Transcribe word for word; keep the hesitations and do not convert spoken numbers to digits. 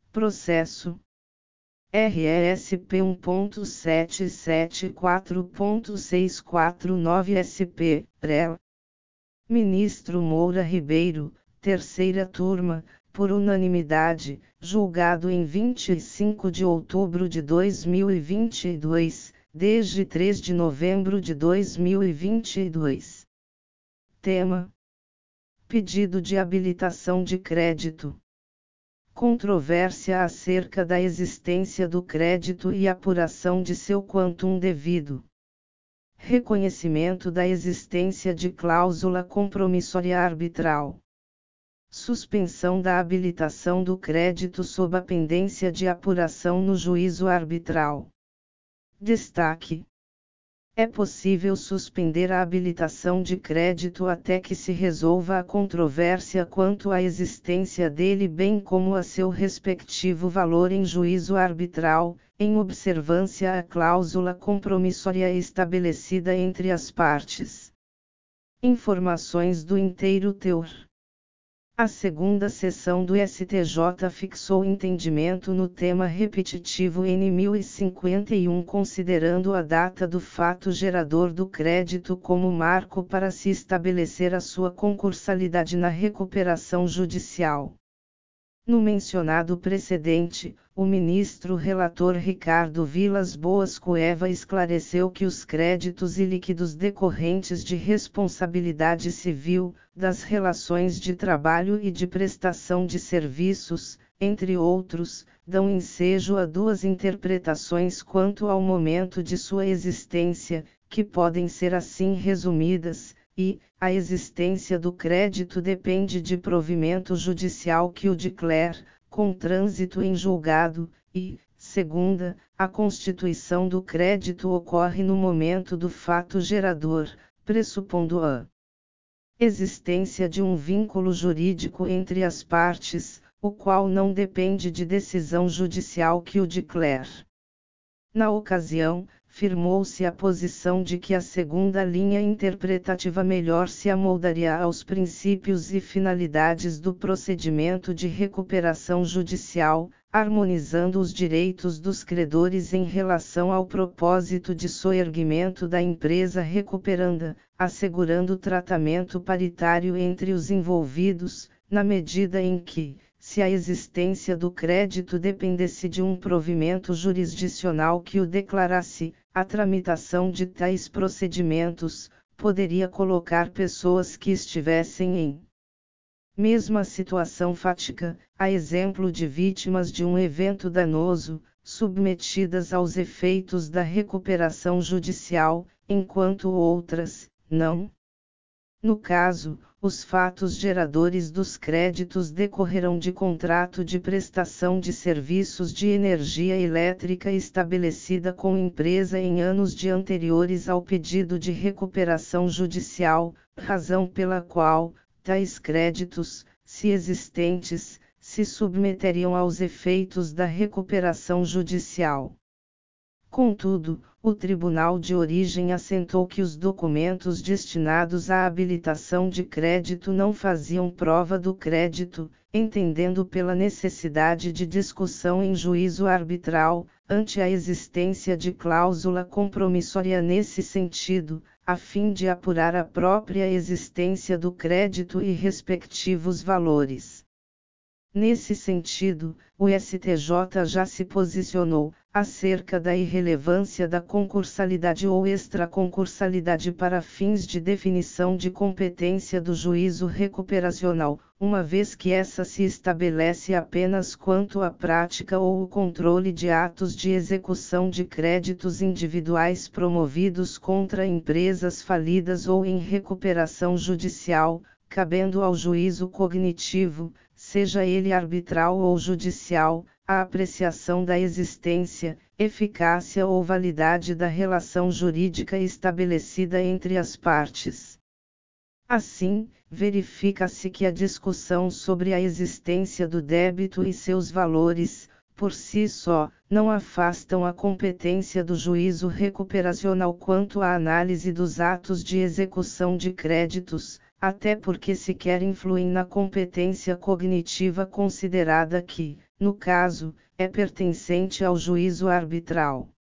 Processo R E S P um ponto sete sete quatro ponto seis quatro nove S P, R E L. Ministro Moura Ribeiro, terceira turma, por unanimidade, julgado em vinte e cinco de outubro de dois mil e vinte e dois, desde três de novembro de dois mil e vinte e dois. Tema: pedido de habilitação de crédito. Controvérsia acerca da existência do crédito e apuração de seu quantum devido. Reconhecimento da existência de cláusula compromissória arbitral. Suspensão da habilitação do crédito sob a pendência de apuração no juízo arbitral. Destaque: é possível suspender a habilitação de crédito até que se resolva a controvérsia quanto à existência dele, bem como a seu respectivo valor em juízo arbitral, em observância à cláusula compromissória estabelecida entre as partes. Informações do inteiro teor. A segunda sessão do S T J fixou entendimento no tema repetitivo N mil e cinquenta e um, considerando a data do fato gerador do crédito como marco para se estabelecer a sua concursalidade na recuperação judicial. No mencionado precedente, o ministro relator Ricardo Vilas Boas Cueva esclareceu que os créditos ilíquidos decorrentes de responsabilidade civil, das relações de trabalho e de prestação de serviços, entre outros, dão ensejo a duas interpretações quanto ao momento de sua existência, que podem ser assim resumidas: e, a existência do crédito depende de provimento judicial que o declare, com trânsito em julgado, e, segunda, a constituição do crédito ocorre no momento do fato gerador, pressupondo a existência de um vínculo jurídico entre as partes, o qual não depende de decisão judicial que o declare. Na ocasião, firmou-se a posição de que a segunda linha interpretativa melhor se amoldaria aos princípios e finalidades do procedimento de recuperação judicial, harmonizando os direitos dos credores em relação ao propósito de soerguimento da empresa recuperanda, assegurando tratamento paritário entre os envolvidos, na medida em que, se a existência do crédito dependesse de um provimento jurisdicional que o declarasse, a tramitação de tais procedimentos poderia colocar pessoas que estivessem em mesma situação fática, a exemplo de vítimas de um evento danoso, submetidas aos efeitos da recuperação judicial, enquanto outras, não. No caso, os fatos geradores dos créditos decorrerão de contrato de prestação de serviços de energia elétrica estabelecida com empresa em anos de anteriores ao pedido de recuperação judicial, razão pela qual, tais créditos, se existentes, se submeteriam aos efeitos da recuperação judicial. Contudo, o Tribunal de Origem assentou que os documentos destinados à habilitação de crédito não faziam prova do crédito, entendendo pela necessidade de discussão em juízo arbitral, ante a existência de cláusula compromissória nesse sentido, a fim de apurar a própria existência do crédito e respectivos valores. Nesse sentido, o S T J já se posicionou, acerca da irrelevância da concursalidade ou extraconcursalidade para fins de definição de competência do juízo recuperacional, uma vez que essa se estabelece apenas quanto à prática ou o controle de atos de execução de créditos individuais promovidos contra empresas falidas ou em recuperação judicial, cabendo ao juízo cognitivo, seja ele arbitral ou judicial, a apreciação da existência, eficácia ou validade da relação jurídica estabelecida entre as partes. Assim, verifica-se que a discussão sobre a existência do débito e seus valores, por si só, não afastam a competência do juízo recuperacional quanto à análise dos atos de execução de créditos, até porque sequer influem na competência cognitiva considerada que, no caso, é pertencente ao juízo arbitral.